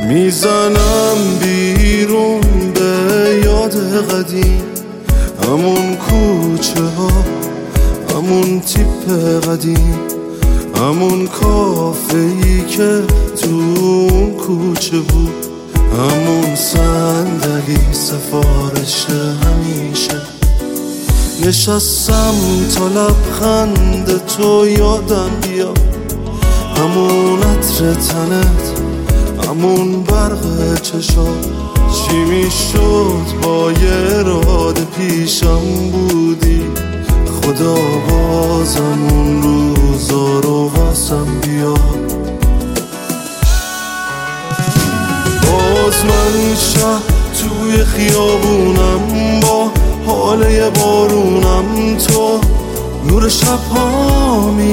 میزنم بیرون به یاد قدیم، همون کوچه ها، همون تیپ قدیم، همون کافه‌ای که تو اون کوچه بود، همون صندلی سفارش همیشه. نشستم تا لبخند تو یادم بیا، همون عطر تنت، همون برق چشات. چی میشد با یه اراده پیشم بودی، خدا بازم اون روزا رو واسم بیاد. باز من شب توی خیابونم، با حاله بارونم، تو نور شب‌هامی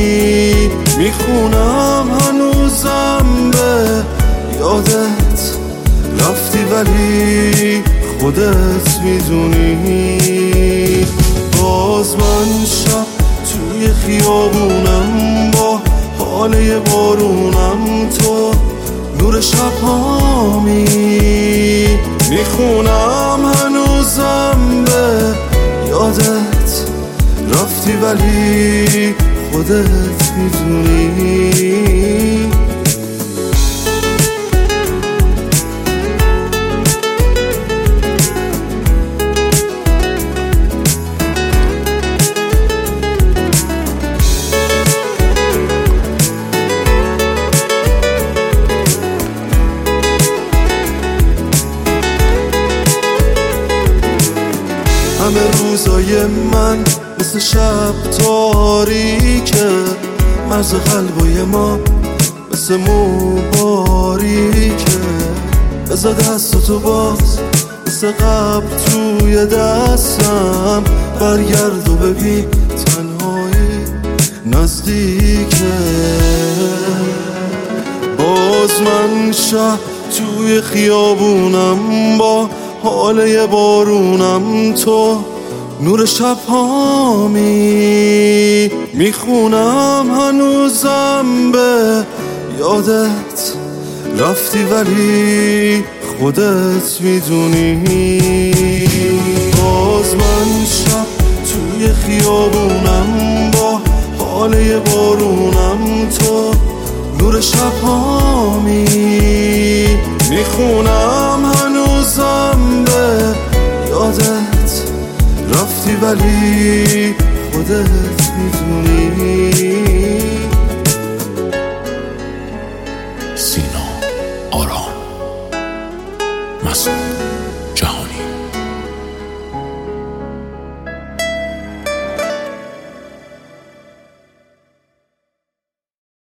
میخونم هنوزم به یادت رفتی ولی خودت میدونی. باز من شب توی خیابونم، با حاله بارونم، تو نور شب‌هامی میخونم هنوزم به یادت رفتی ولی خودت میدونی. همه روزای من مثل شب تاریکه، مرز قلبای ما مثل مباریکه. بذار دستاتو باز مثل قبل توی دستم، برگرد و ببین تنهایی نزدیکه. باز من شب توی خیابونم، با حاله بارونم، تو نور شب‌هامی میخونم هنوزم به یادت رفتی ولی خودت میدونی. باز من شب توی خیابونم، با حاله بارونم، تو نور شب‌هامی میخونم هنوزم به یادت رفتی ولی خودت میدونی. سینا آرام مسعود